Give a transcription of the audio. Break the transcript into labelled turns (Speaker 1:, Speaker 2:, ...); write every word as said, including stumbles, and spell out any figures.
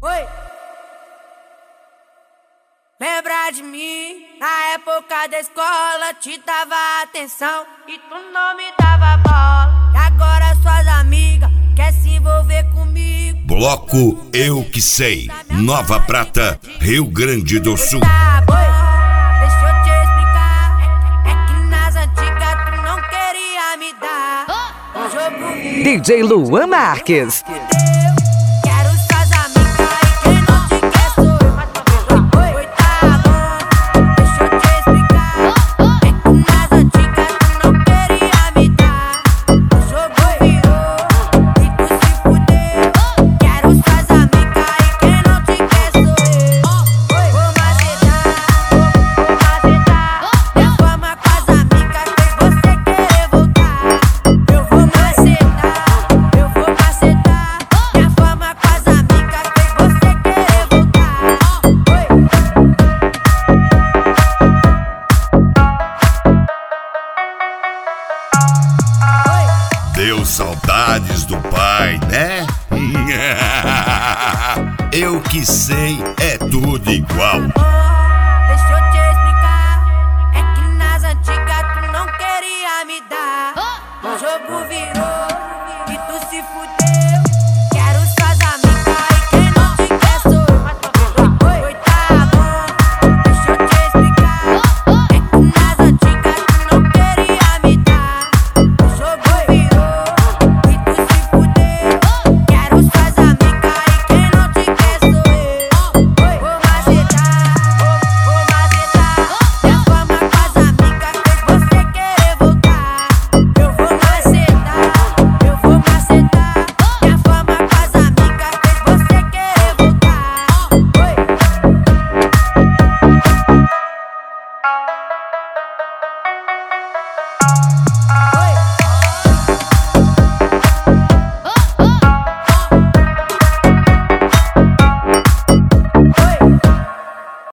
Speaker 1: Oi. Lembra de mim? Na época da escola te dava atenção e tu não me dava bola. E agora suas amigas quer se envolver comigo.
Speaker 2: Bloco Eu Que Sei, Nova Prata, Rio Grande do Sul.
Speaker 1: Deixa eu te explicar, é, é que nas antigas tu não queria me dar. Hoje eu comigo.
Speaker 3: D J Luan Marques.
Speaker 1: Quero suas amigas e quem não te quer sou eu. Oi, oi, tá bom, deixa eu te explicar. É que nas antigas tu não queria me dar. O jogo virou e tu se fudeu. Quero suas amigas e quem não te quer sou eu. Vou macetar, vou macetar. Minha fama com as amigas fez você querer voltar. Eu vou macetar, eu vou macetar. Minha fama com as amigas fez você querer voltar.
Speaker 2: Deu saudades do pai, né? Eu que sei, é tudo igual.
Speaker 1: Deixa eu te explicar, é que nas antigas tu não queria me dar. O jogo virou